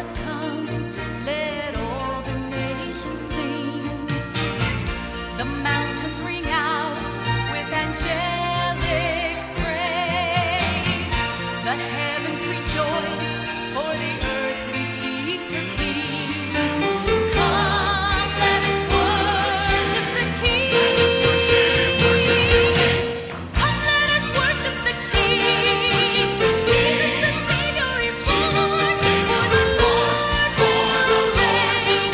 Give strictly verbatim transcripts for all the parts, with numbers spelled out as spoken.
has come. Let all the nations sing. The mountains ring out with angelic praise. The heavens rejoice, for the earth receives her King. Come, let us worship the King. Come, let us worship the King. Jesus the Savior is born. For the Lord will reign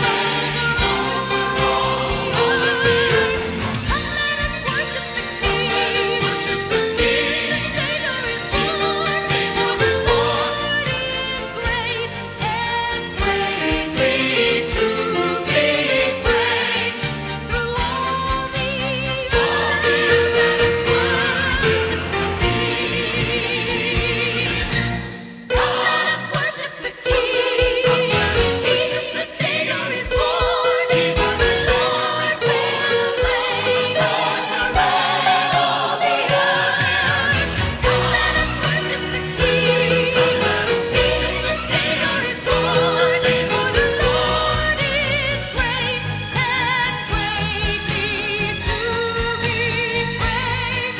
over all the earth. Come, let us worship the King. Jesus the Savior is born. For the Lord is great and greatly to be praised through all the earth. Let us worship the King. Come, let us worship the King. Jesus the Savior is born. For the Lord will reign over all the earth. Come, let us worship the King. Jesus the Savior is born. For the Lord is great and greatly to be praised.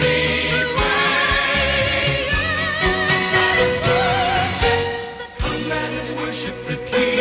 Let us worship. Come, let us worship the King.